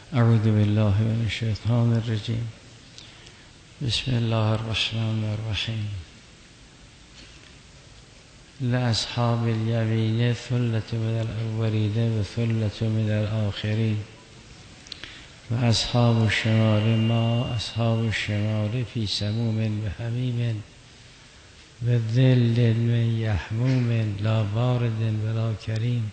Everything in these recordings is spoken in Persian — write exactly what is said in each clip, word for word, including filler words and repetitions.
اعوذ بالله من الشیطان الرجیم. بسم الله الرحمن الرحیم. لأصحاب الیمین ثلة من الاولین و ثلة من الآخرین و اصحاب الشمال ما اصحاب الشمال فی سموم و حمیم و ظل من یحموم لا بارد ولا کریم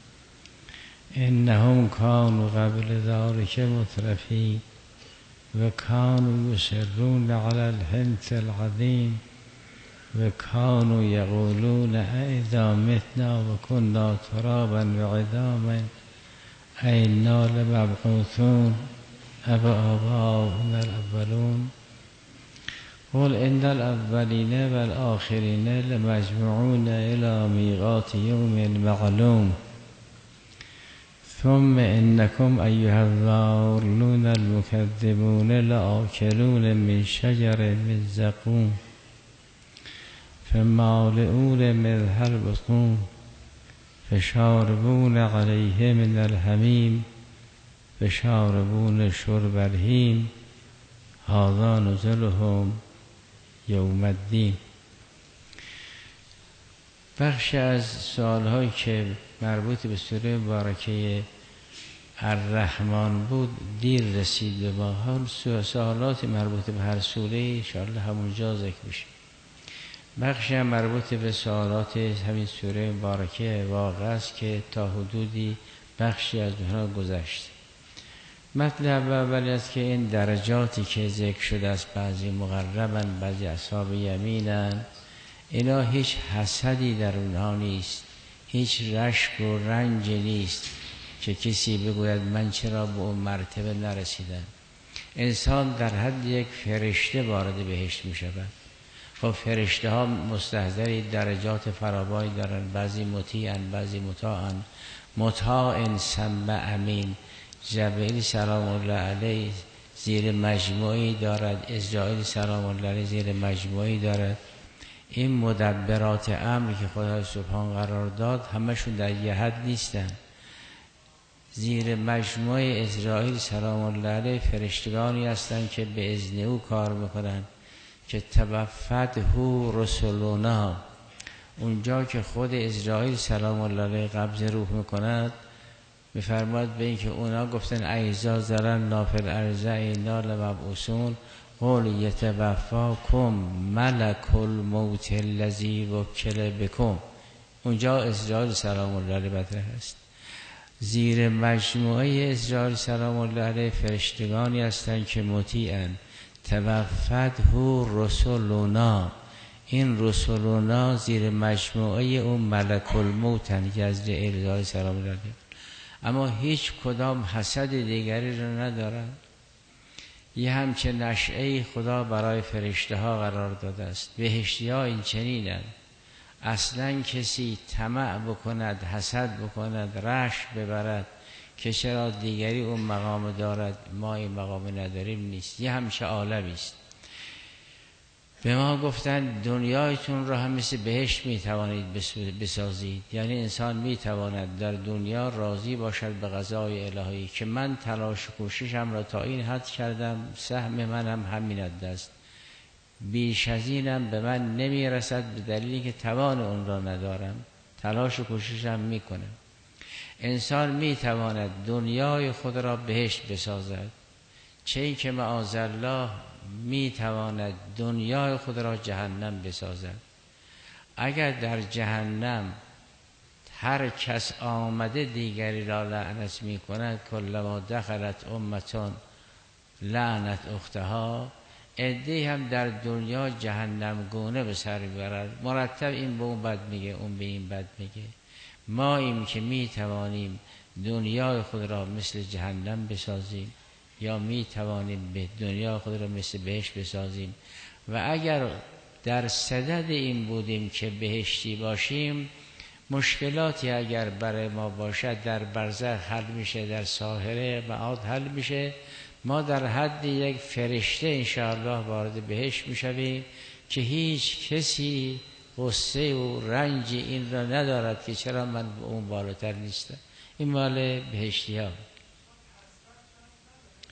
انهم كانوا قبل ذلك مترفين وكانوا يصرون على الحنث العظيم وكانوا يقولون أإذا متنا وكنا ترابا وعظاما أإنا لمبعوثون أفآباؤنا الأولون قل إن الأولين والآخرين لمجموعون إلى ميقات يوم معلوم ثم إنكم أيها الضالون المكذبون لآكلون من شجر من زقوم فمالئون منها البطون فشاربون عليه من الحميم فشاربون شرب الهيم هذا نزلهم یوم الدین. بخش از سوالهایی که مربوط به سوره مبارکه الرحمن بود دیر رسید به ما. هم سوالات مربوط به هر سوره انشاءالله همونجا ذکر بشه. بخش هم مربوط به سوالات همین سوره مبارکه واقع است که تا حدودی بخشی از اونها گذشت. مطلب اولی است که این درجاتی که ذکر شده است، بعضی مقربن بعضی اصحاب یمینن، اینا هیچ حسدی در اونها نیست، هیچ رشک و رنج نیست که کسی بگوید من چرا به اون مرتبه نرسیدم. انسان در حد یک فرشته وارد بهشت می شود. خب فرشته ها مستحضری درجات فرابایی دارن، بعضی مطیعن بعضی مطاعن. مطاع سمع امین، جبرئیل سلام الله علیه زیر مجموعی دارد، اسرائیل سلام الله علیه زیر مجموعی دارد. این مدبرات امر که خدا سبحان قرار داد همشون در یه حد نیستن. زیر مجموعه اسرائیل سلام الله علیه فرشتگانی هستند که به اذن او کار میکنن که توفته رسولنا. اونجا که خود اسرائیل سلام الله علیه قبض روح میکند میفرماد به این که اونا گفتن ایزا زرن نافل ارزه اینا لمبعوثون قول یتوفاکم ملک الموت الذی وکل بکم. اونجا اسرائیل سلام الله علیه بدره هست. زیر مجموعه اسرائیل سلام الله علیه فرشتگانی هستند که مطیعن. توفته رسولنا، این رسولنا زیر مجموعه اون ملک الموتن که از اسرائیل سلام الله علیه، اما هیچ کدام حسد دیگری رو ندارن. یه همچه نشعه خدا برای فرشته ها قرار داده است. بهشتی ها این چنینن. اصلا کسی طمع بکند، حسد بکند، رشک ببرد که چرا دیگری اون مقام دارد ما این مقام نداریم نیست. یه همچه عالمی است. به ما گفتن دنیایتون رو هم مثل بهشت میتوانید بسازید. یعنی انسان میتواند در دنیا راضی باشد به قضای الهی که من تلاش و کوششم را تا این حد کردم، سهم منم همین حد است، بیش از اینم به من نمیرسد به دلیلی که توان اون را ندارم، تلاش و کوششم میکنم. انسان میتواند دنیای خود را بهشت بسازد، چه این که معاذالله میتواند دنیای خود را جهنم بسازد. اگر در جهنم هر کس آمده دیگری را لعنت میکند، کلما دخلت امتون لعنت اختها، عده‌ای هم در دنیا جهنم گونه به سر میبرد. مرتب این به اون بد میگه، اون به این بد میگه. ما این که میتوانیم دنیای خود را مثل جهنم بسازیم یا می توانیم به دنیا خود را مثل بهشت بسازیم. و اگر در صدد این بودیم که بهشتی باشیم، مشکلاتی اگر برای ما باشد در برزخ حل میشه، در ساحره معاد حل میشه. ما در حد یک فرشته انشاءالله وارد بهشت میشویم که هیچ کسی غصه و رنج این را ندارد که چرا من اون بالاتر نیستم. این مال بهشتی ها.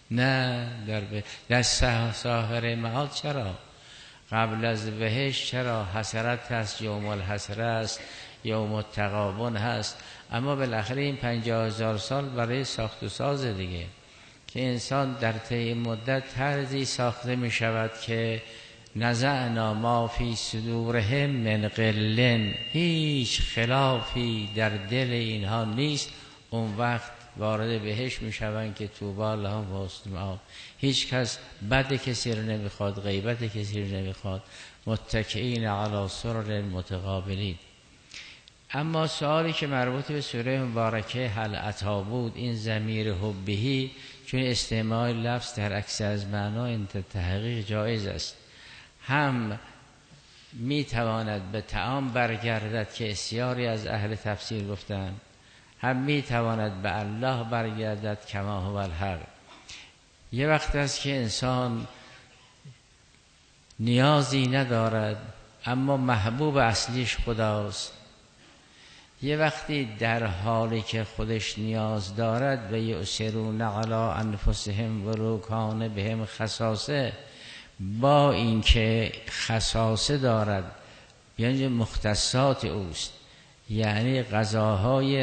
نه در, ب... در ساحر معاد چرا؟ قبل از بهشت چرا؟ حسرت هست، یوم الحسره است، یوم التغابن هست. اما بالاخره این پنجاه هزار سال برای ساخت و ساز دیگه، که انسان در طی مدت طرزی ساخته می شود که نزعنا ما فی صدورهم من غل، هیچ خلافی در دل اینها نیست. اون وقت وارد بهشت می شوند که طوبی لهم و حسن مآب. هیچ کس بد کسی رو نمیخواد، غیبت کسی رو نمیخواد. متکئین علی سرر متقابلین. اما سوالی که مربوط به سوره مبارکه هل اتی بود، این ضمیر حبهی، چون استعمال لفظ در عکس از معنا این تحقیق جایز است. هم می تواند به طعام برگردد که بسیاری از اهل تفسیر گفتند، هم می تواند به الله برگردد کما هو الحق. یه وقت است که انسان نیازی ندارد اما محبوب اصلیش خداست. یه وقتی در حالی که خودش نیاز دارد و یؤثرون علی انفسهم ولو کان بهم خصاصه، با اینکه خصاصه دارد یعنی مختصات اوست، یعنی غذاهای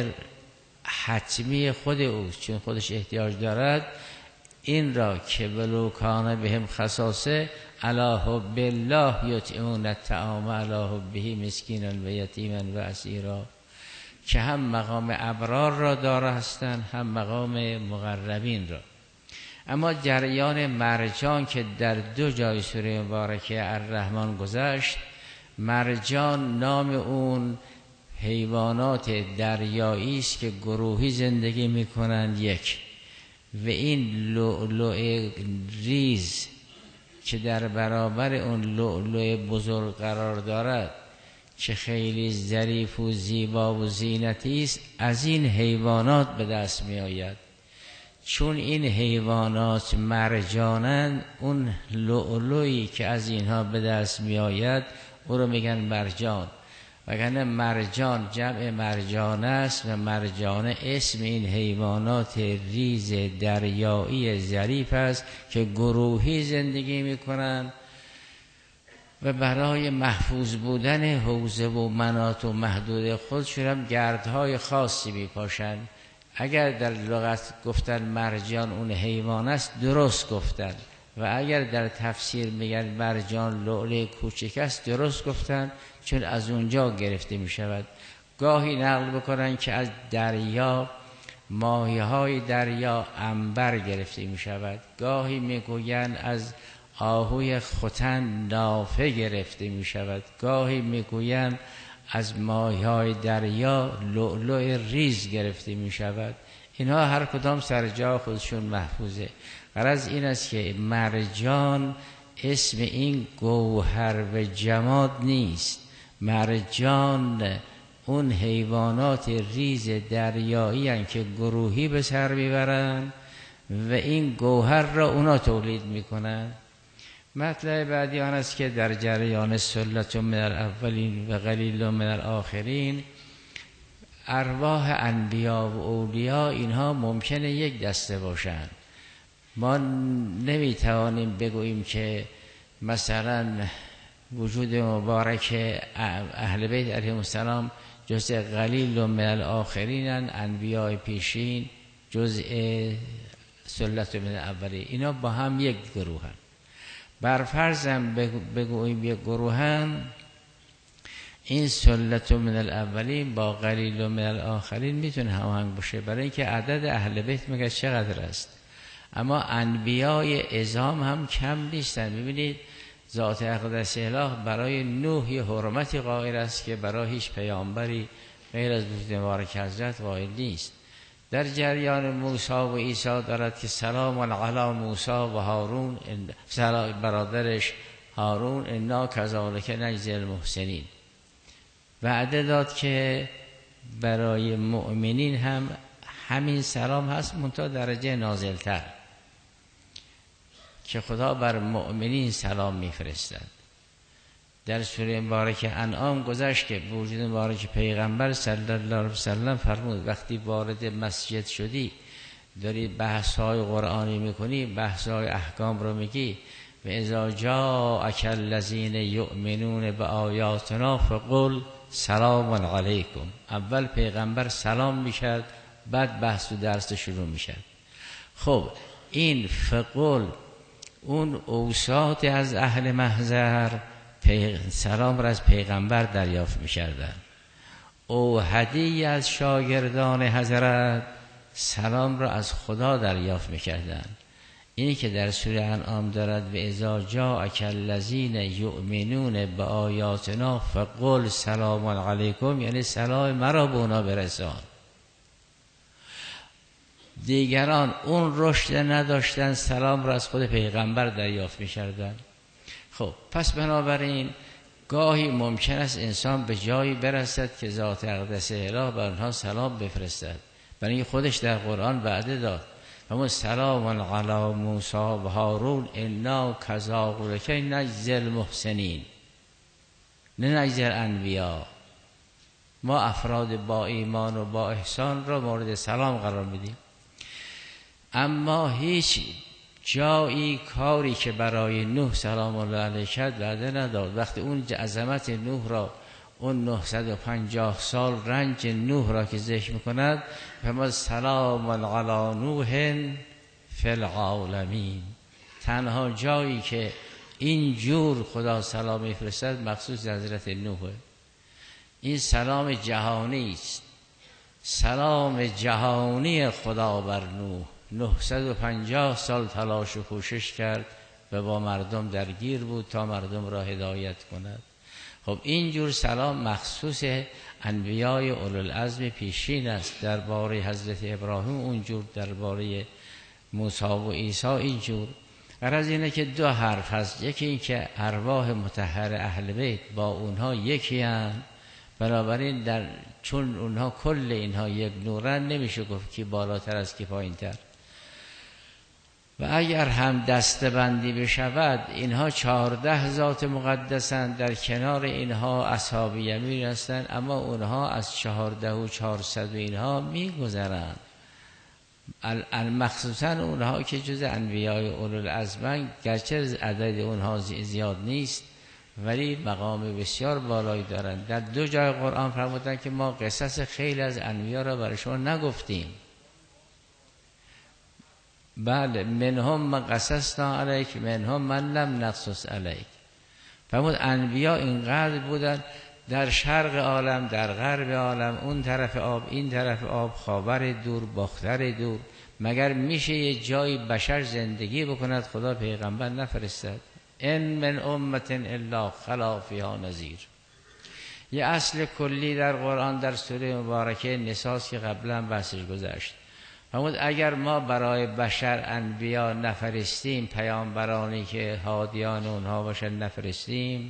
حتمی خود اوست، چون خودش احتیاج دارد، این را که ولو کان بهم خصاصه علی حب الله یطعمون الطعام علی حبه مسکینا و یتیما و اسیرا، که هم مقام ابرار را داره هستند هم مقام مقربین را. اما جریان مرجان که در دو جای سوره مبارکه الرحمن گذشت، مرجان نام اون حیوانات دریایی است که گروهی زندگی میکنند یک، و این لؤلؤ ریز که در برابر اون لؤلؤ بزرگ قرار دارد که خیلی ظریف و زیبا و زینتی است، از این حیوانات به دست می آید. چون این حیوانات مرجانند، اون لؤلؤی که از اینها به دست می آید او رو میگن مرجان. وگرنه مرجان جمع مرجانه است و مرجانه اسم این حیوانات ریز دریایی ظریف است که گروهی زندگی میکنند و برای محفوظ بودن حوزه و مناط و محدود خودشون هم گردهای خاصی میپاشند. اگر در لغت گفتن مرجان اون حیوان است درست گفتن، و اگر در تفسیر میگن مرجان لؤلؤ کوچک است درست گفتن، چون از اونجا گرفته میشود. گاهی نقل بکنن که از دریا، ماهی های دریا عنبر گرفته میشود، گاهی میگوین از آهوی ختن نافه گرفته میشود، گاهی میگوین از ماهی های دریا لؤلؤ ریز گرفته میشود. اینها هر کدام سر جا خودشون محفوظه. غرض این است که مرجان اسم این گوهر و جماد نیست. مرجان اون حیوانات ریز دریایی هستند که گروهی به سر میبرند و این گوهر را اونا تولید میکنن. مطلب بعدی آن است که در جریان سلة من الاولین و قلیل من الاخرین، ارواح انبیا و اولیاء اینها ممکنه یک دسته باشند. ما نمیتوانیم بگوییم که مثلا وجود مبارک اهل بیت علیهم السلام جزء قلیل من الاخرین، انبیاء پیشین جزء سلة من الاولین، اینا با هم یک گروه هم. بر فرضم بگوییم یک گروه هم، این سلة من الاولین با قلیل من الاخرین میتونه هماهنگ باشه، برای اینکه عدد اهل بیت میگه چقدر است. اما انبیای عظام هم کم نیستن. ببینید ذات اقدس اله برای نوح یه حرمتی قائل است که برای هیچ پیامبری غیر از وجود مبارک حضرت قائل نیست. در جریان موسی و عیسی دارد که سلام علی موسی و هارون، برادرش هارون، انا کذالک نجزی المحسنین. وعده داد که برای مؤمنین هم همین سلام هست، منتها درجه نازلتر، که خدا بر مؤمنین سلام میفرستد. در سوره مبارک انعام گذشت که وجود مبارک پیغمبر صلی الله علیه و سلم فرمود وقتی وارد مسجد شدی داری بحث های قرآنی میکنی، بحث های احکام رو میگی، و اذا جاءک الذین یؤمنون بآیاتنا فقل سلام علیکم. اول پیغمبر سلام میکرد، بعد بحث و درس شروع میشد. خب این فقل اون اوساط از اهل محضر سلام را از پیغمبر دریافت میکردن، او هدیه از شاگردان حضرت سلام را از خدا دریافت میکردن. اینی که در سوره انعام دارد و اذا جاءک الذین یؤمنون بآیاتنا فقل سلام علیکم، یعنی سلام مرا به اونا برسان. دیگران اون رشد نداشتن، سلام را از خود پیغمبر دریافت می‌کردند. خب پس بنابراین گاهی ممکن است انسان به جایی برسد که ذات اقدس اله بر آنها سلام بفرستد، برای خودش در قرآن وعده داد و سلام علی موسی و هارون انا کذالک نجزی المحسنین، نه نجزی الانبیا. ما افراد با ایمان و با احسان را مورد سلام قرار میدیم. اما هیچ جایی کاری که برای نوح سلام الله علیه کرد وعده نداد. وقتی اون عظمت نوح را، اون نهصد و پنجاه سال رنج نوح را که ذکر میکند، فما سلام علی نوح فی العالمین، تنها جایی که این جور خدا سلام میفرستد مخصوص حضرت نوحه. این سلام جهانی است، سلام جهانی خدا بر نوح. نهصد و پنجاه سال تلاش و کوشش کرد و با مردم درگیر بود تا مردم را هدایت کند. خب اینجور سلام مخصوص انبیای اولوالعزم پیشین است، درباره حضرت ابراهیم اونجور، درباره موسی و عیسی اینجور. غرض اینه که دو حرف هست، یکی این که ارواح مطهر اهل بیت با اونها یکی هستند، بنابراین در چون اونها کل اینها یک نورن، نمیشه گفت کی بالاتر از کی پایین تر. و اگر هم دستبندی بشود اینها چهارده ذات مقدسند، در کنار اینها اصحاب یمین هستند، اما اونها از چهارده و چهارصد و اینها میگذرند. مخصوصا اونها که جز انبیای اولوالعزم، گرچه عدد اونها زیاد نیست ولی مقام بسیار بالایی دارند. در دو جای قرآن فرمودند که ما قصص خیلی از انبیا را برای شما نگفتیم. بله، منهم من قصصنا علیک منهم من لم نقصص علیک. فرمود انبیا اینقدر بودن، در شرق عالم، در غرب عالم، اون طرف آب، این طرف آب، خاور دور، باختر دور. مگر میشه یه جای بشر زندگی بکند خدا پیغمبر نفرستد؟ ان من امت الا خلا فیها نذیر. یه اصل کلی در قرآن در سوره مبارکه نساء که قبلا بحثش گذشت، فرمود اگر ما برای بشر انبیا نفرستیم، پیامبرانی که هادیان اونها باشن نفرستیم،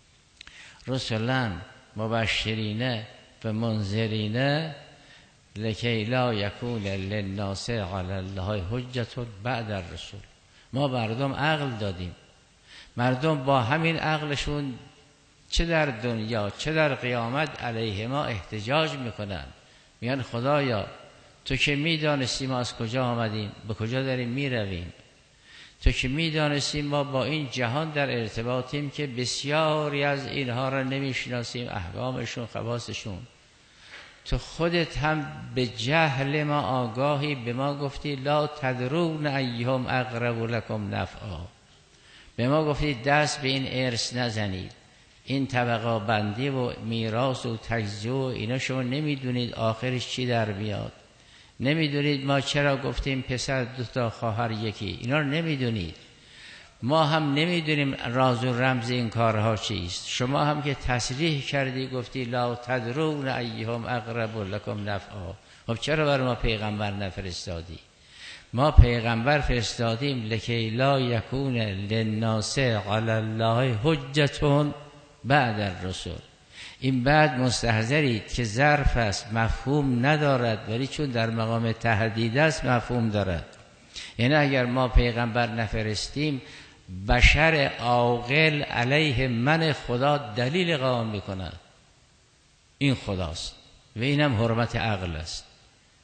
رسولا مبشرین و منذرین لکی لا یکون للناس علی الله حجت بعد الرسول. ما مردم عقل دادیم، مردم با همین عقلشون چه در دنیا چه در قیامت علیه ما احتجاج میکنن. میگن خدایا تو که میدانستی ما از کجا آمدیم، به کجا داریم میرویم، تو که میدانستی ما با این جهان در ارتباطیم که بسیاری از اینها را نمیشناسیم، احکامشون، خواصشون، تو خودت هم به جهل ما آگاهی، به ما گفتی لا تدرون ایهم اقرب لکم نفعا، به ما گفتی دست به این ارث نزنید، این طبقه بندی و میراث و تجزیه و اینا شما نمیدونید آخرش چی در بیاد، نمیدونید ما چرا گفتیم پسر دو تا خواهر یکی، اینا رو نمیدونید. ما هم نمیدونیم راز و رمز این کارها چیست. شما هم که تصریح کردی گفتی لا تدرون ایهم اقرب لکم نفعا، خب چرا بر ما پیغمبر نفرستادی؟ ما پیغمبر فرستادیم لکی لا یکون للناس علی الله حجتون بعد الرسول. این بعد مستحضرید که ظرف است، مفهوم ندارد، ولی چون در مقام تهدید است مفهوم دارد. یعنی اگر ما پیغمبر نفرستیم، بشر عاقل علیه من خدا دلیل قائم میکند. این خداست و اینم حرمت عقل است.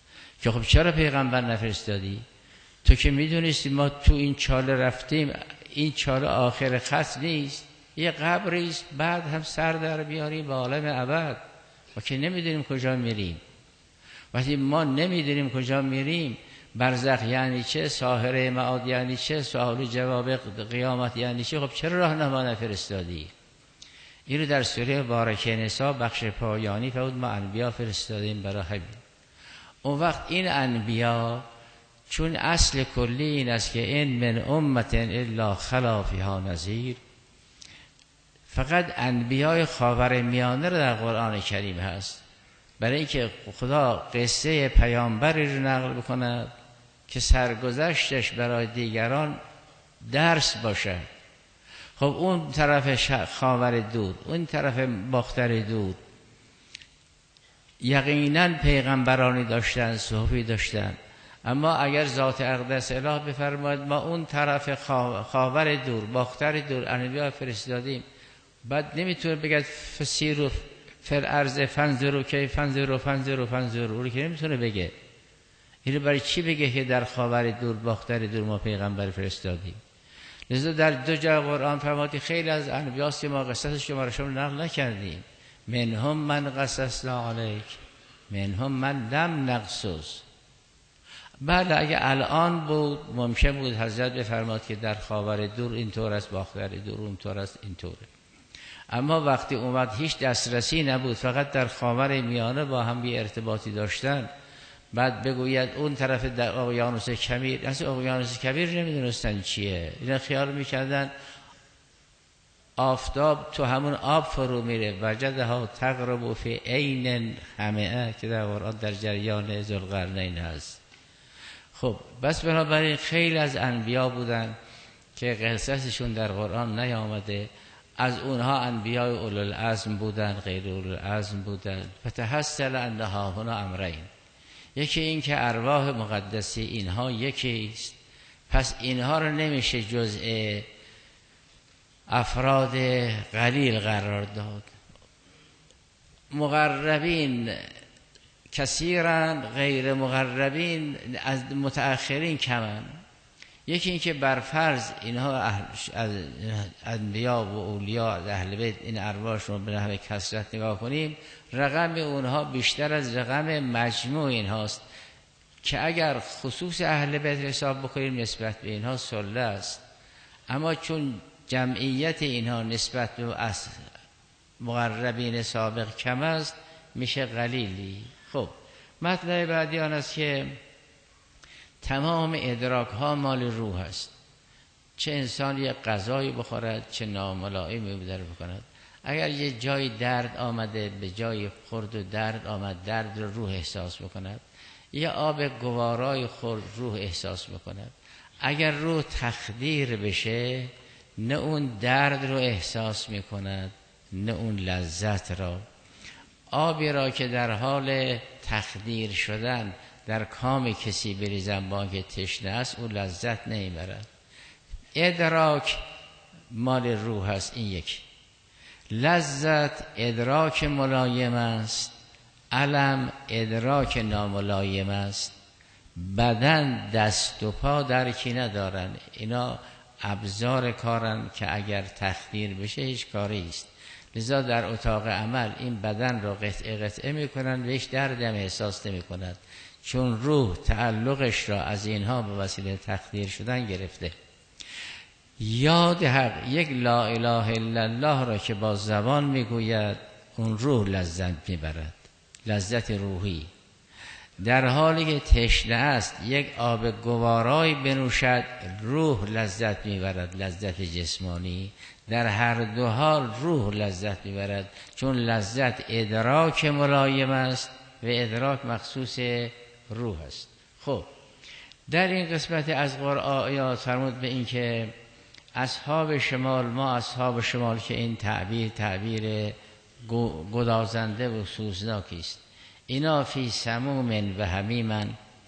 که خب چرا پیغمبر نفرستادی؟ تو که میدونستی ما تو این چاله رفتیم، این چاله آخر خط نیست، یه قبریست، بعد هم سر در بیاریم به عالم ابد. ما که نمیدونیم کجا میریم. وقتی ما نمیدونیم کجا میریم، برزخ یعنی چه، ساحره معاد یعنی چه، سوال و جواب قیامت یعنی چه، خب چرا راهنما نفرستادی؟ این رو در سوره بارکه نساء بخش پایانی فرمود ما انبیا فرستادیم برای همین. اون وقت این انبیا چون اصل کلی این است که این من امت الا خلا فیها نذیر، فقط انبیای خاورمیانه رو در قرآن کریم هست برای اینکه خدا قصه پیامبری رو نقل بکنه که سرگذشتش برای دیگران درس باشه. خب اون طرف خاور دور، اون طرف باختر دور یقینا پیغمبرانی داشتن، صحفی داشتن، اما اگر ذات اقدس اله بفرماید ما اون طرف خاور دور، باختر دور انبیا فرستادیم، بعد نمیتونه بگه فسیرو فر ارض فنظروا کیف فنظروا فنظروا فنظروا، اون که نمیتونه بگه. اینو برای چی بگه که در خاور دور، باختر دور ما پیغمبر فرستادیم؟ لذا در دو جا قرآن فرمود خیلی از انبیاست که ما قصصش شما را شما نقل نکردیم. منهم من قصصنا علیک منهم من لم نقصص. بله اگه الان بود ممکن بود حضرت بفرماد که در خاور دور اینطور است، باختر دور اونطور است، اینطوره. اما وقتی اومد هیچ دسترسی نبود، فقط در خاور میانه با هم بی ارتباطی داشتن، بعد بگوید اون طرف در اقیانوس کبیر، اصلا اقیانوس کبیر نمیدونستن چیه، اینا خیال میکردن آفتاب تو همون آب فرو میره. وجدها تغرب فی عین حمئه که در قرآن در جریان ذوالقرنین هست. خب بس بنابراین خیلی از انبیا بودن که قصصشون در قرآن نیامده. از اونها انبیای اولوالعزم بودن، غیر اولوالعزم بودن. فتحصل انها هنا امرین، یکی این که ارواح مقدسی اینها یکی است، پس اینها رو نمیشه جزء افراد قلیل قرار داد. مقربین کثیرن، غیر مقربین از متأخرین کمن. یکی این که برفرض اینها از انبیا و اولیا از اهل بیت این ارواحشون به نحو کثرت نگاه کنیم، رقم اونها بیشتر از رقم مجموع اینهاست که اگر خصوص اهل بیت حساب بکنیم نسبت به اینها سله است، اما چون جمعیت اینها نسبت به مقربین سابق کم است میشه قلیلی. خب مطلب بعدی آن است که تمام ادراک ها مال روح است. چه انسان یک غذایی بخورد، چه ناملائمی بدر بکند، اگر یه جای درد آمده به جای خورد و درد آمد، درد رو روح احساس بکند. یه آب گوارای خورد روح احساس بکند. اگر روح تخدیر بشه نه اون درد رو احساس میکند نه اون لذت را. آبی را که در حال تخدیر شدن در کام کسی بریزن با که تشنه است اون لذت نمیبرد. ادراک مال روح است. این یک. لذت ادراک ملایم است، علم ادراک ناملایم است. بدن دست و پا درکی ندارن، اینا ابزار کارن که اگر تخدیر بشه هیچ کاری است. لذا در اتاق عمل این بدن را قطعه قطعه میکنن و هیچ دردی هم احساس نمی کند، چون روح تعلقش را از اینها به وسیله تخدیر شدن گرفته. یاد حق، یک لا اله الا الله را که با زبان میگوید اون روح لذت میبرد، لذت روحی. در حالی که تشنه است یک آب گوارای بنوشد روح لذت میبرد، لذت جسمانی. در هر دو حال روح لذت میبرد، چون لذت ادراک ملایم است و ادراک مخصوص روح است. خب در این قسمت از قرآن آیات فرمود به این که اصحاب شمال، ما اصحاب شمال، که این تعبیر تعبیر گدازنده و سوزناکی است. اینا فی سموم و حمیمن،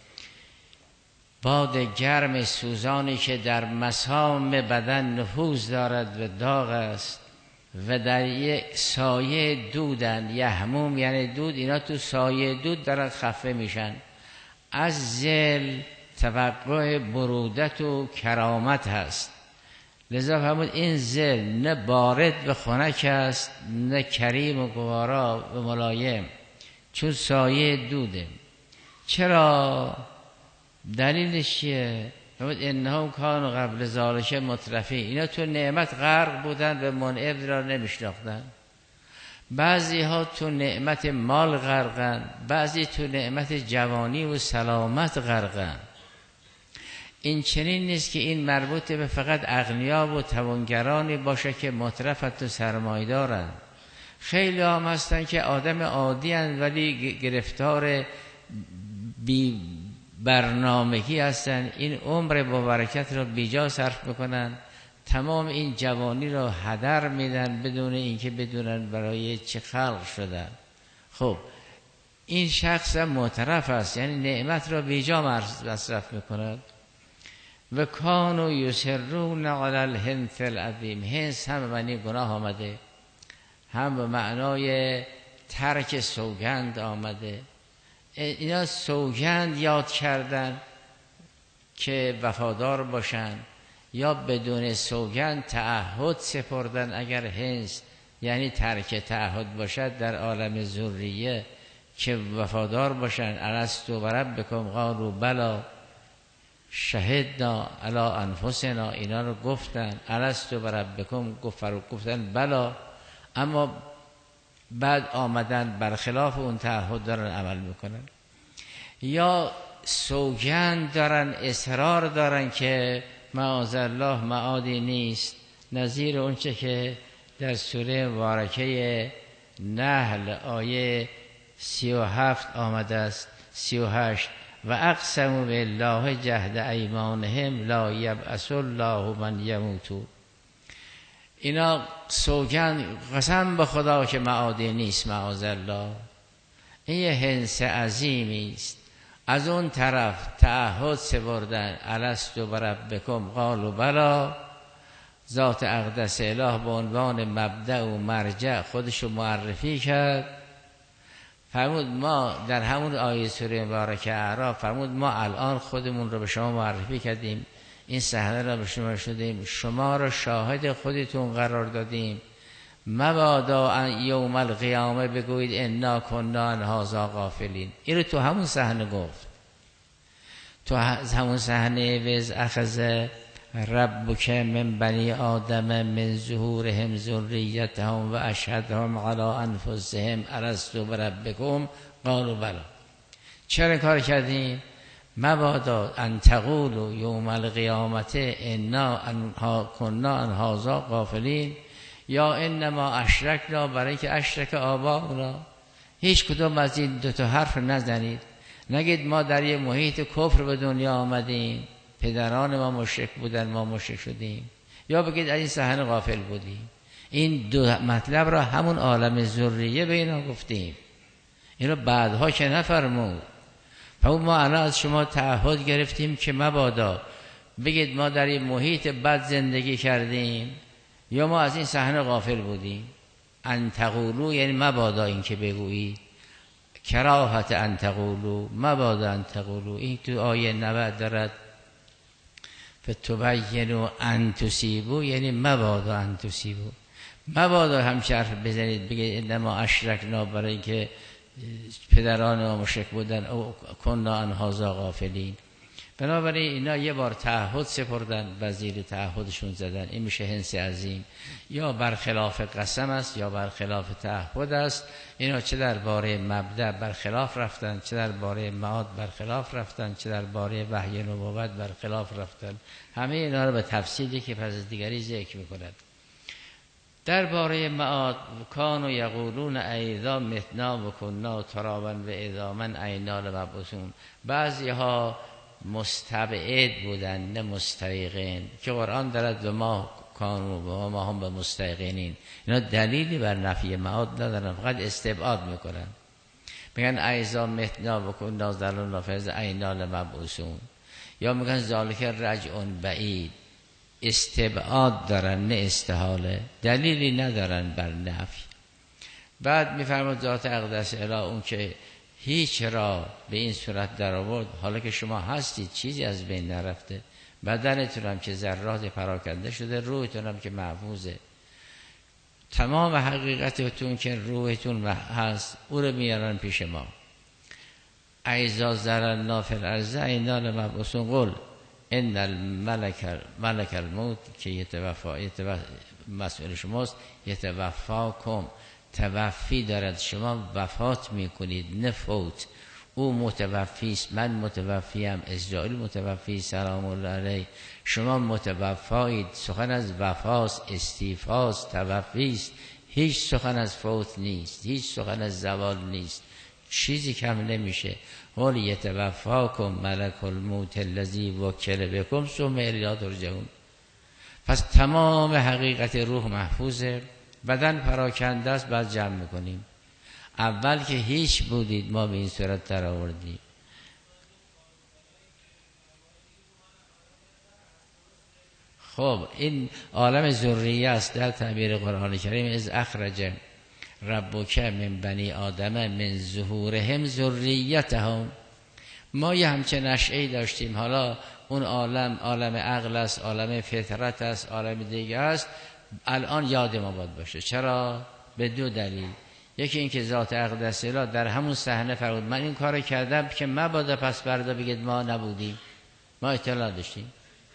باد گرم سوزانی که در مسام بدن نفوذ دارد و داغ است، و در یک سایه دودن. یحموم یعنی دود، اینا تو سایه دود دارن خفه میشن. از ذل توقع برودت و کرامت هست. لذا فرمود این ذل نه بارد و خنک است نه کریم و گوارا و ملایم، چون سایه دوده. چرا؟ دلیلش چیه؟ فرمود انهم کانوا قبل ذلک مترفین، اینا تو نعمت غرق بودن و منعم را نمیشناختن. بعضی ها تو نعمت مال غرقن، بعضی تو نعمت جوانی و سلامت غرقن. این چنین نیست که این مربوط به فقط اغنیا و توانگرانی باشه که مترفت و سرمایه دارن. خیلی هم هستن که آدم عادی هستن ولی گرفتار بی برنامگی هستن، این عمر با برکت را بیجا صرف میکنن، تمام این جوانی را هدر میدن بدون اینکه بدونن برای چه خلق شدن. خب این شخص معترف است، یعنی نعمت را بیجا مصرف میکند. و کانوا یصرون علی الحنث العظیم، حنث هم معنی گناه آمده، هم به معنای ترک سوگند آمده. اینا سوگند یاد کردن که وفادار باشن، یا بدون سوگند تعهد سپردن. اگر حنث یعنی ترک تعهد باشد در عالم ذریه که وفادار باشن. الستو و ربکم قالوا بلی شهدنا علی انفسنا، اینا رو گفتن. الستو و ربکم گفتن بلا، اما بعد آمدن برخلاف اون تعهد دارن عمل میکنن. یا سوگند دارن، اصرار دارن که معاذالله معادی نیست، نظیر اونچه که در سوره مبارکه نحل آیه سی و هفت آمده است، سی و هشت: و اقسموا بالله جهد ایمانهم لا یبعث الله من یموت. اینا سوگند قسم به خدا که معادی نیست، معاذالله. این یه حنث عظیمی است. از اون طرف تعهد سپردن، الستو و ربکم قالوا بلی. ذات اقدس اله به عنوان مبدأ و مرجع خودشو معرفی کرد. فرمود ما در همون آیه سوره مبارکه اعراف فرمود ما الان خودمون رو به شما معرفی کردیم، این صحنه را به شما شدیم، شما رو شاهد خودتون قرار دادیم. مبادا یوم القیامه بگویید انا کنا عن هذا غافلین. این رو تو همون صحنه گفت، تو همون صحنه وز اخذ ربک من بنی آدم من ظهورهم ذریتهم و اشهدهم علی انفسهم الستو بربکم قالوا بلی. چرا کار کردیم؟ مبادا ان تقولوا یوم القیامت انا کنا عن هذا غافلین، یا انما اشرکنا، برای که اشرک آباؤنا. هیچ کدوم از این دو تا حرف نزنید. نگید ما در یه محیط کفر به دنیا آمدیم، پدران ما مشرک بودن ما مشرک شدیم، یا بگید از این صحنه غافل بودیم. این دو مطلب را همون عالم ذریه به اینا گفتیم، این را بعدها که نفرمود. فرمود ما الان از شما تعهد گرفتیم که مبادا بگید ما در این محیط بد زندگی کردیم یا ما از این صحنه غافل بودیم. ان تقولوا یعنی مبادا این که بگویید، کراهت ان تقولوا، مبادا ان تقولوا. این تو آیه نود دارد فتبینوا ان تصیبوا، یعنی مبادا ان تصیبوا، مبادا همچه حرف بزنید بگید انما اشرکنا، برای اینکه پدران ما مشرک بودن، او کنا عن هذا غافلین. بنابراین اینا یه بار تعهد سپردن، وزیر تعهدشون زدن. این میشه حنث عظیم. یا برخلاف قسم است یا برخلاف تعهد است. اینا چه درباره مبدأ برخلاف رفتن، چه درباره معاد برخلاف رفتن، چه درباره وحی نبوت برخلاف رفتن. همه اینا رو به تفصیلی که پس از دیگری ذکر میکند. درباره معاد کانوا یقولون ایذا متنا و کنا ترابا و عظاما اینا لمبعوثون. بعضی ها مستبعد بودن نه مستیقن، که قرآن دارد و ما کانوا و ما هم به مستیقنین. اینا دلیلی بر نفی معاد ندارن، فقط استبعاد میکنن. میگن ایذا متنا و کنا ضلالنا فاذا اینا لمبعوثون، یا میگن ذالک رجع بعید. استبعاد دارن نه استحاله، دلیلی ندارن بر نفی. بعد میفرماد ذات اقدس اله اون که هیچ را به این صورت در آورد. حالا که شما هستید چیزی از بین نرفته، بدنتون هم که ذرات پراکنده شده، روحتون هم که محفوظه، تمام حقیقتتون که روحتون هست او رو میارن پیش ما. ایزا زرنا فی الارض اینا لمبعوثون قل ان الملک ملک الموت که یتوفا یتوفا مسئول شماست، یتوفاکم توفی دارد، شما وفات میکنید نه فوت. او متوفی است، من متوفیم، اسرائیل متوفی سلام الله علیه، شما متوفایید. سخن از وفاست، استیفاست، توفیست، هیچ سخن از فوت نیست، هیچ سخن از زوال نیست، چیزی کم نمیشه. قل یتوفاکم ملک الموت الذی وکل بکم ثم الی ترجعون. پس تمام حقیقت روح محفوظه، بدن پراکنده است. بعد جمع میکنیم. اول که هیچ بودید، ما به این صورت در آوردیم. خب این عالم ذریه است در تعبیر قرآن کریم. از اخرج ربک من بنی آدم من ظهورهم ذریتهم. ما یه همچه نشعه‌ای داشتیم، حالا اون عالم عالم عقل است، عالم فطرت است، عالم دیگه است. الان یاد ما باید باشه. چرا؟ به دو دلیل. یکی این که ذات اقدس اله در همون صحنه فرمود من این کارو کردم که مبادا پس فردا بگید ما نبودیم، ما اطلاع داشتیم.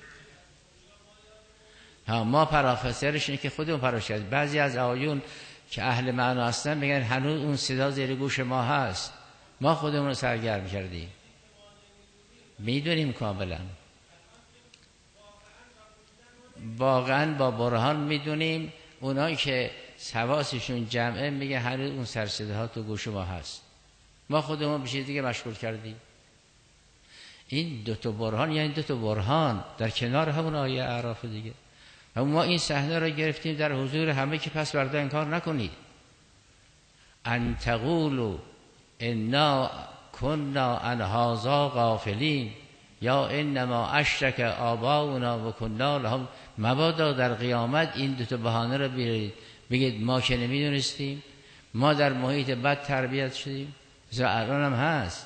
ها ما پرافسرش اینه که خودمون پراش کردیم. بعضی از آیون که اهل معنا هستن میگن هنوز اون صدا زیر گوش ما هست، ما خودمون رو سرگرم کردیم. میدونیم کاملا، واقعا با برهان میدونیم. اونایی که حواسشون جمعه میگه هنوز اون سرصداها تو گوش ما هست، ما خودمون به چیز دیگه مشغول کردیم. این دو تا برهان یعنی دو تا برهان در کنار همون آیه اعراف دیگه. اما ما این صحنه رو گرفتیم در حضور همه که پس فردا انکار نکنید. ان تقولوا انا كنا عن هذا غافلین یا انما اشرک آباؤنا و کنا لهم. مبادا در قیامت این دو تا بهانه رو بیارید بگید ما که نمیدونستیم، ما در محیط بد تربیت شدیم. الان هم هست.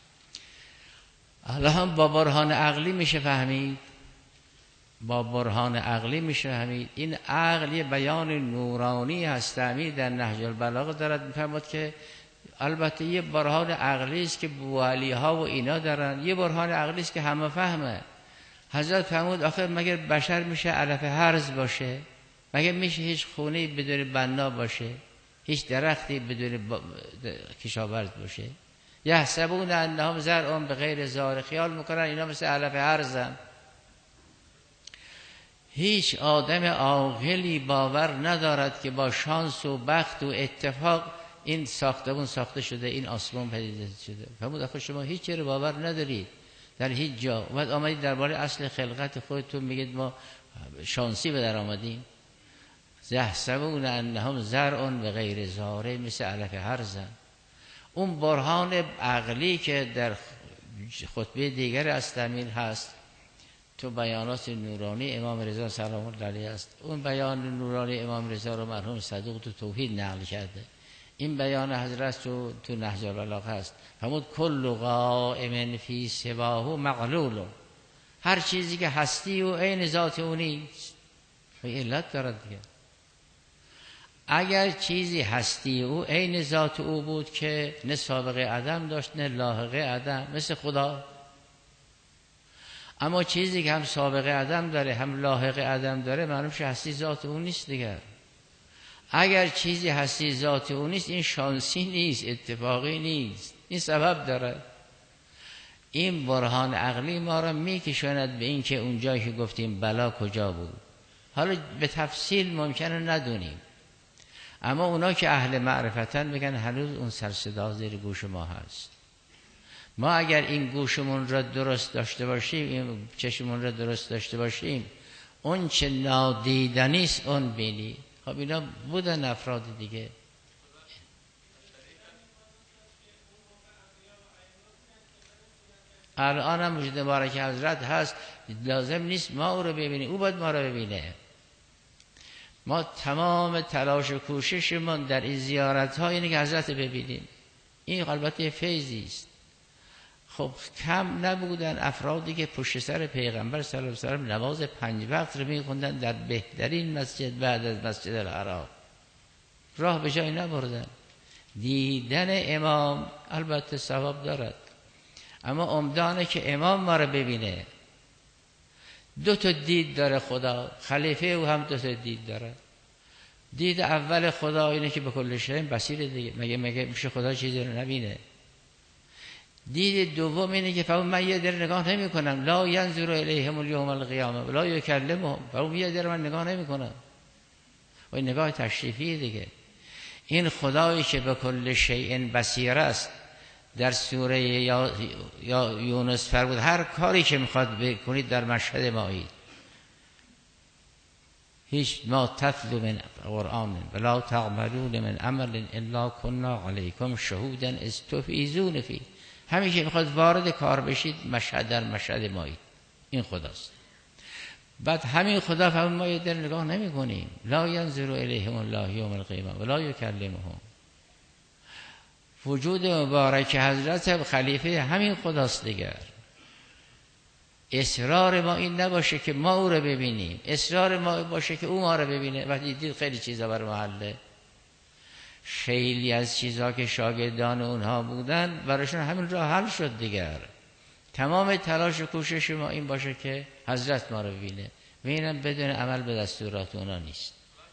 الان با برهان عقلی میشه فهمید، با برهان عقلی میشه فهمید. این عقل یه بیان نورانی هست. امیر در نهج البلاغه دارد میفرماد که البته یه برهان عقلی است که بوالی ها و اینا دارن، یه برهان عقلی است که همه فهمه. حضرت فرمود آخر مگر بشر میشه علف هرز باشه؟ مگر میشه هیچ خونه بدون بنا باشه، هیچ درختی بدون کشاورز باشه؟ یحسبون انهم زرع بغیر زار. خیال میکنن اینا مثل علف هرزن. هیچ آدم عاقلی باور ندارد که با شانس و بخت و اتفاق این ساختمون ساخته شده، این آسمان پدید شده. فرمود آخه شما هیچ چیزی باور ندارید در هیچ جا، بعد آمدید درباره اصل خلقت خودتون میگید ما شانسی به در آمدیم. یحسبون انهم زرع بغیر زاره مثل علف هرزن. اون برهان عقلی که در خطبه دیگر استعمیل هست تو بیانات نورانی امام رضا سلام الله علیه است. اون بیان نورانی امام رضا رو مرحوم صدوق تو توحید نقل کرده. این بیان حضرت تو تو نهج البلاغه هست. فرمود کل قائم فی سواه مغلول. هر چیزی که هستی و عین ذات او نیست، علت دارد دیگه. اگر چیزی هستی او عین ذات او بود که نه سابقه عدم داشت نه لاحقه عدم، مثل خدا. اما چیزی که هم سابقه عدم داره هم لاحقه عدم داره، معلوم شه هستی ذات او نیست دیگه. اگر چیزی هستی ذات او نیست، این شانسی نیست، اتفاقی نیست، این سبب داره. این برهان عقلی ما را میکشاند به این که اونجایی که گفتیم بلا کجا بود. حالا به تفصیل ممکنه ندونیم، اما اونا که اهل معرفتن میگن هنوز اون سرصدا زیر گوش ما هست. ما اگر این گوشمون را درست داشته باشیم، این چشممون را درست داشته باشیم، اون چه نادیدنی است اون بینی. خب اینا بودن افراد دیگه. الان هم وجود مبارک حضرت هست، لازم نیست ما او رو ببینیم، او باید ما رو ببینه. ما تمام تلاش و کوششمون در این زیارت ها اینه که حضرت ببینیم. این البته فیضی است. خب کم نبودن افرادی که پشت سر پیغمبر صلی الله علیه و سلم نماز پنج وقت رو می‌خوندن در بهترین مسجد بعد از مسجد الحرام، راه به جای نبردن. دیدن امام البته ثواب دارد، اما عمدانه که امام ما رو ببینه. دو تا دید داره خدا، خلیفه او هم دو تا دید داره. دید اول خدا اینه که به کل شیء بصیر دیگه، مگه مگه میشه خدا چیزی رو نبینه؟ دید دوم اینه که فهم من یه در نگاه نمی کنم، لا ینظر الیهم الیوم القیامه ولا یکلمهم، فهم یه در من نگاه نمی کنم. و این نگاه تشریفی دیگه. این خدایی که به کل شیء بصیر است در سوره یا, یا یونس فرمود هر کاری که میخواد بکنید در مشهد مایید. هیچ ما تتلو من قرآن ولا تعملون من عمل الا كنا علیکم شهودا اذ تفیضون فیه. همین که میخواد وارد کار بشید مشهد در مشهد مایید. این خداست. بعد همین خدا فهم ما یه در نگاه نمی کنیم، لا ینظر الیهم الله یوم القیامه ولا یکلمهم. وجود مبارک حضرت خلیفه همین خداست دیگر. اصرار ما این نباشه که ما او رو ببینیم، اصرار ما باشه که او ما رو ببینه. وقتی دید خیلی چیزا بر محله، خیلی از چیزها که شاگردان اونها بودن براشون همین راه حل شد دیگر. تمام تلاش و کوشش ما این باشه که حضرت ما رو ببینه و اینم بدون عمل به دستورات اونا نیست.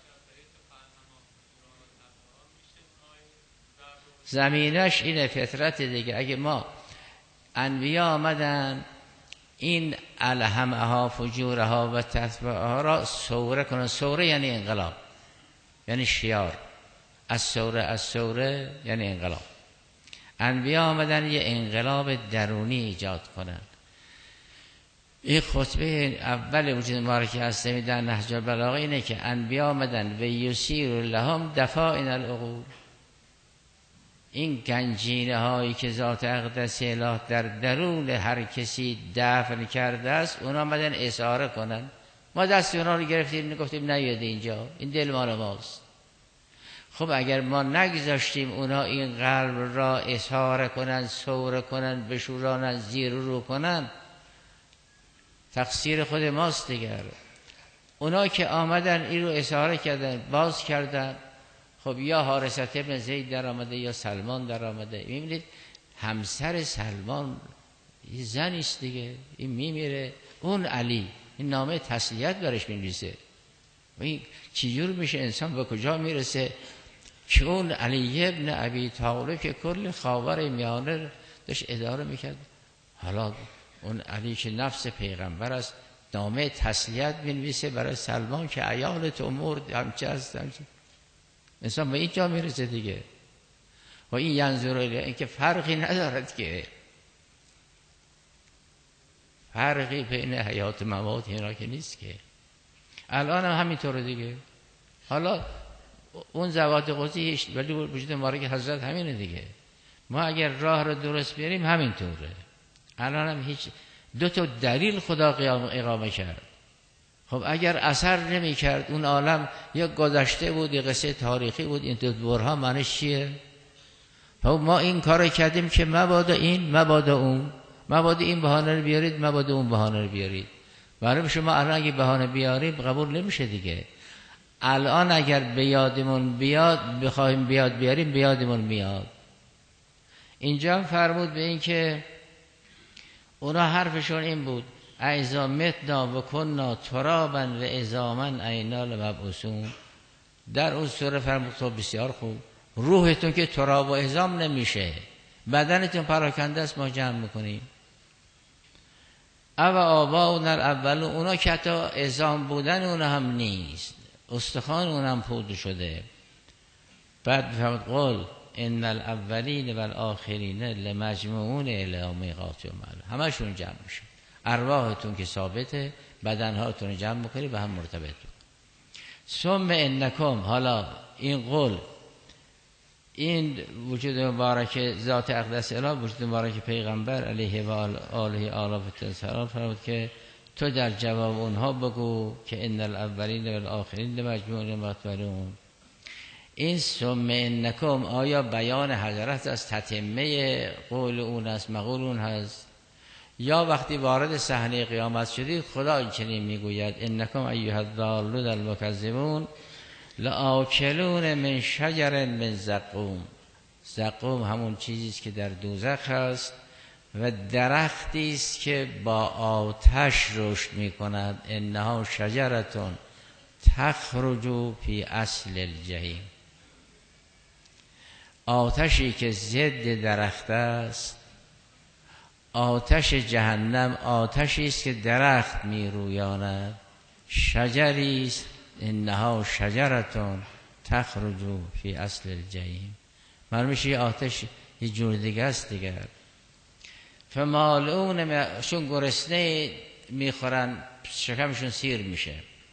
زمینش اینه، فطرت دیگه. اگه ما انبیا آمدن این الهمها فجورها و تتبعها را سوره کنن. سوره یعنی انقلاب، یعنی شیار. از سوره از سوره یعنی انقلاب. انبیا آمدن یه انقلاب درونی ایجاد کنن. این خطبه اول وجود مبارک هسته در نهج البلاغه اینه که انبیا آمدن و یسیر لهم دفائن العقول. این گنجینه هایی که ذات اقدس اله در درون هر کسی دفن کرده است اونا آمدن اشاره کنن. ما دست اونا رو گرفتیم گفتیم نیاد اینجا، این دل مال ماست. خب اگر ما نگذاشتیم اونا این قلب را اشاره کنن، سوره کنن، بشورانن، زیر رو کنن، تقصیر خود ماست دیگر. اونا که آمدن این رو اشاره کردن، باز کردن، خب یا حارثه ابن زید در آمده یا سلمان در آمده. میبینید همسر سلمان یه زنی است دیگه، این میمیره، اون علی این نامه تسلیت برش می‌نویسه. این چجور میشه انسان به کجا میرسه که اون علی ابن ابی طالب که کل خاور میانه داشت اداره میکرد، حالا اون علی که نفس پیغمبر است نامه تسلیت می‌نویسه برای سلمان که عیال تو مرد همچه هست همچه. انسان به این جا میرسه دیگه. و این ینظر الیه، این که فرقی ندارد که فرقی بین حیات موت اینا که نیست که. الان هم همینطوره دیگه. حالا اون زوات قدسی هیچ، ولی وجود مبارک حضرت همینه دیگه. ما اگر راه رو درست بیاریم همینطوره. الان هم هیچ. دو تا دلیل خدا قیام اقامه کرد. خب اگر اثر نمی کرد اون عالم یک گذشته بود، یک قصه تاریخی بود، این دو برها معنیش چیه؟ خب ما این کار کردیم که مبادا این مبادا اون، مبادا این بهانه رو بیارید مبادا اون بهانه رو بیارید. معلوم شما الان اگه بهانه بیاریم قبول نمیشه دیگه. الان اگر به یادمون بیاد بخوایم بیاد بیاریم به یادمون میاد. اینجا فرمود به این که اونا حرفشون این بود اذا متنا و کنا ترابا و عظاما اینا لمبعوثون. در اون سوره فرمود تو بسیار خوب، روحتون که تراب و عظام نمیشه، بدنتون پراکنده است، ما جمع میکنیم. او آباؤنا الاولون، اونا که حتی عظام بودن اونا هم نیست، استخوان اونا هم پود شده. بعد فرمود قل ان الاولین و الاخرین لمجموعون الی میقات یوم معلوم. همشون جمع میشه. ارواحتون که ثابته، بدنهاتون رو جمع میکنی به هم مرتبط. ثم انکم، حالا این قول، این وجود مبارک ذات اقدس اله، وجود مبارک پیغمبر علیه و آله آله و تسلیم فرمود که تو در جواب اونها بگو که ان الاولین و الاخرین لمجموعون مقتولون. این ثم انکم آیا بیان حضرت از تتمه قول اون است، مقول اون هست، یا وقتی وارد صحنه قیامت شدید خدا این چنین میگوید انکم ایها الضالون المکذبون لآکلون من شجر من زقوم. زقوم همون چیزی است که در دوزخ هست و درختی است که با آتش رشد میکند. انها شجرتون تخرج فی اصل الجحیم. آتشی که ضد درخت است. آتش جهنم آتشی است که درخت میرویاند. شجری است انها شجرتون تخرج فی اصل الجحیم. معلوم میشه آتش یه جور دیگه است دیگر. فمالئون چون گرسنه میخورن شکمشون سیر میشه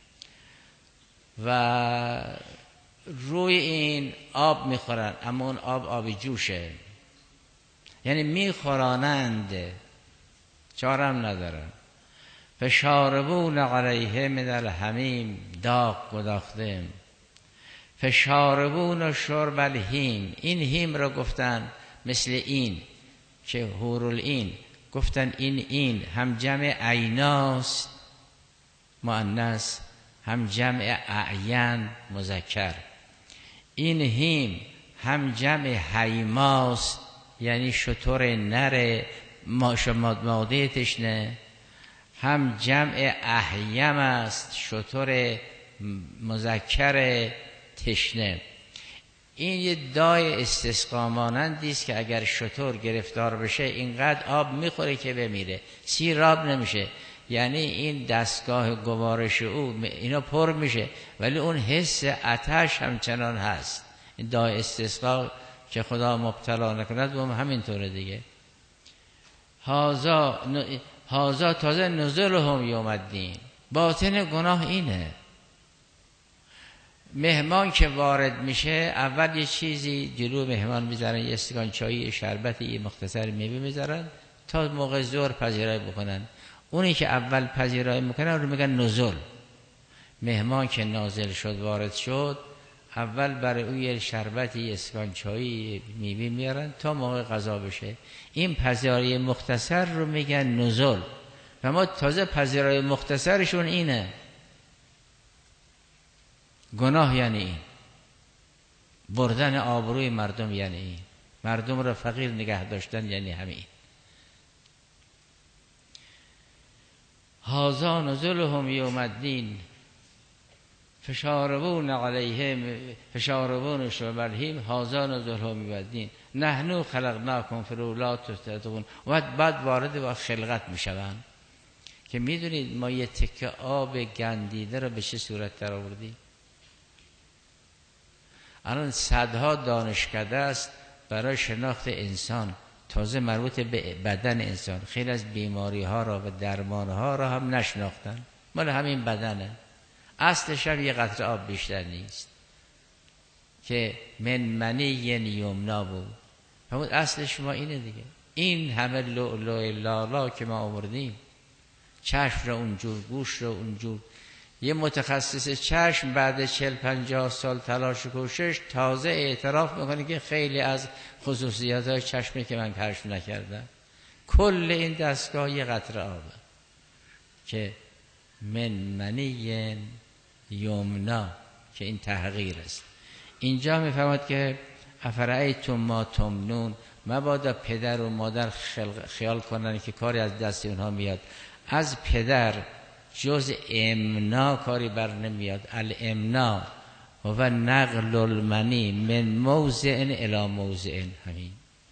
و روی این آب میخورن، اما اون آب آبی جوشه، یعنی میخورانند، چارم ندارن. فشاربون علیه من الحمیم، داغ گداخته. فشاربون شرب الهیم، این هیم رو گفتن مثل این که حورالعین گفتن این این هم جمع عیناست مؤنث، هم جمع اعین مذکر. این هیم هم جمع حیماست، یعنی شتر نر ماده تشنه، هم جمع احیم است، شتر مذکر تشنه. این یه دای استسقا مانندی است که اگر شتر گرفتار بشه اینقدر آب میخوره که بمیره، سیراب نمیشه. یعنی این دستگاه گوارش او اینا پر میشه ولی اون حس آتش همچنان هست. این دای استسقا که خدا مبتلا نکند و همینطوره دیگه. هازا هازا تازه نزلهم یوم الدین. باطن گناه اینه، مهمان که وارد میشه اول یه چیزی جلو مهمان میذارن، یه استکان چایی، یه شربتی، یه مختصر میوه میذارن تا موقع ظهر پذیرایی بکنن. اونی که اول پذیرایی میکنن رو میگن نزول. مهمان که نازل شد وارد شد اول برای او یه شربتی، یه استکان چایی، میوه میارن تا موقع غذا بشه. این پذیرایی مختصر رو میگن نزول. و ما تازه پذیرایی مختصرشون اینه. گناه یعنی این، بردن آبروی مردم یعنی این، مردم را فقیر نگه داشتن یعنی همین. هازا نزلهم یوم الدین فشاربون علیهم فشاربون شرب الهیم هازا نزلهم یوم الدین نحن خلقناکم فلولا تستطيعون. و بعد وارد با خلقت میشوند که میدونید ما یه تکه آب گندیده رو به چه صورت در آوردیم. الان صدها دانشکده است برای شناخت انسان، تازه مربوط به بدن انسان. خیلی از بیماری ها را و درمان ها را هم نشناختن، مال همین بدنه. اصلش هم یه قطره آب بیشتر نیست که من منی یمنا بود. همون اصلش ما اینه دیگه. این همه لؤلؤ لالا که ما آوردیم، چشم را اونجور، گوش را اونجور. یه متخصص چشم بعد چهل پنجاه سال تلاش و کوشش تازه اعتراف میکنه که خیلی از خصوصیات های چشمی که من کشف نکردم. کل این دستگاه یه قطره آبه که من منی یمنا، که این تحقیر است. اینجا میفهمد که افرایتم ما تمنون، مبادا پدر و مادر خیال کنن که کاری از دست اونها میاد. از پدر جز امنا کاری بر نمیاد. الامنا و نقل المنی من موضع الی موضع. همین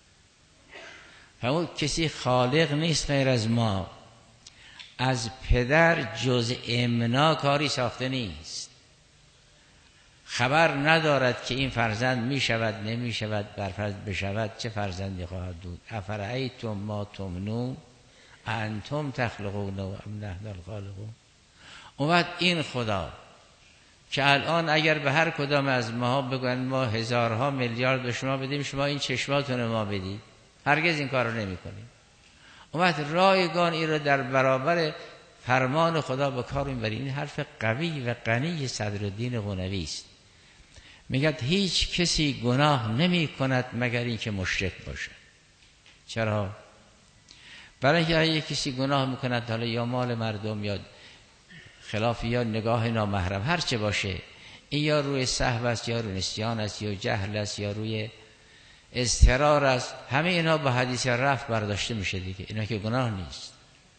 همون کسی خالق نیست غیر از ما. از پدر جز امنا کاری ساخته نیست. خبر ندارد که این فرزند می شود نمی شود، برفرض بشود چه فرزندی خواهد بود. افرایتم ما تمنون انتم تخلقون و ام نحن الخالقون. اومد این خدا که الان اگر به هر کدام از ماها بگن ما هزارها میلیارد به شما بدیم، شما این چشماتون ما بدید، هرگز این کار رو نمی کنیم. اومد رایگان این رو در برابر فرمان خدا به کار میبری. این حرف قوی و غنی صدرالدین قنوی است. میگه هیچ کسی گناه نمی کند مگر اینکه مشرک باشه. چرا؟ برای اینکه اگه کسی گناه میکند، حالا یا مال مردم یا خلاف یا نگاه نامحرم هر چه باشه، این یا روی سهو است یا روی نسیان است یا جهل است یا روی اضطرار است، همه اینا با حدیث رفع برداشته میشه دیگه. اینا که گناه نیست.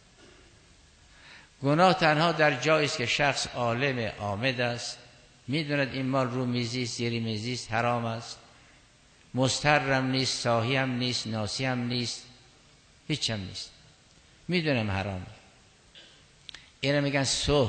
گناه تنها در جایی است که شخص عالم عامد است، میدوند این مال رو میزی است، زیر میزی است، حرام است، مستحرم نیست، ساهی هم نیست، ناسی هم نیست، هیچ هم نیست، میدونم حرام. اینا میگن سهد.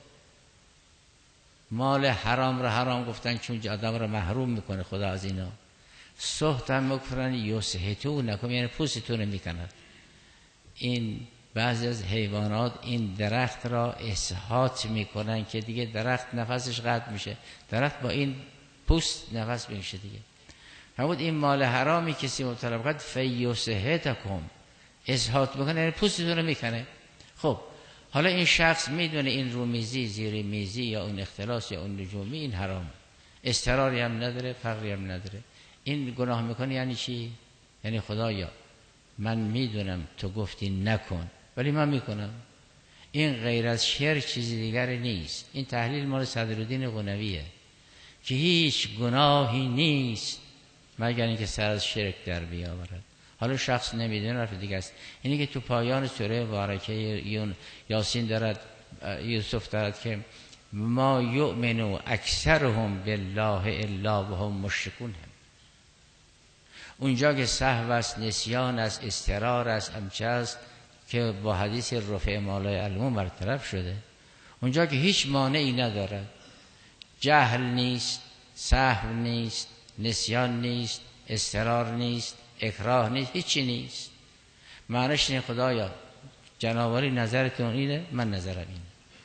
مال حرام را حرام گفتن چون آدم را محروم میکنه خدا از اینا. سهد هم میکنن یوسهتو نکن، یعنی پوستتون میکند. این بعضی از حیوانات این درخت را اسحات میکنن که دیگه درخت نفسش قطع میشه، درخت با این پوست نفس میشه دیگه. فرمود این مال حرامی کسی مبتلا بکنه فیوسهتکم، اسحات میکنه یعنی پوستتون رو میکنه. خب حالا این شخص میدونه این رو میزی، زیر میزی یا اون اختلاس یا اون نجومی این حرام، استراری هم نداره، فقری هم نداره، این گناه میکنه. یعنی چی؟ یعنی خدایا من میدونم تو گفتی نکن ولی من میکنم. این غیر از شرک چیزی دیگری نیست. این تحلیل مال صدرالدین قنویه که هیچ گناهی نیست مگر اینکه سر از شرک در بیاورد. حالا شخص نمیدونه حرف دیگه است. اینی که تو پایان سوره مبارکه یون یاسین دارد، یوسف دارد که ما یؤمنو اکثرهم بالله الا وهم مشرکون هم. اونجا که سهو است، نسیان است، استرار است، امچه است که با حدیث رفع مالای علمون برطرف شده، اونجا که هیچ مانعی ندارد، جهل نیست، سهو نیست، نسیان نیست، استرار نیست، اکراه نیست، هیچی نیست. معنیش اینه خدایا جنابالی نظرتون اینه، من نظرم اینه.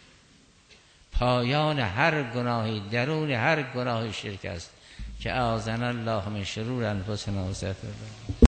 پایان هر گناهی، درون هر گناهی شرک است که اعاذنا الله من شرور انفسنا و سیئات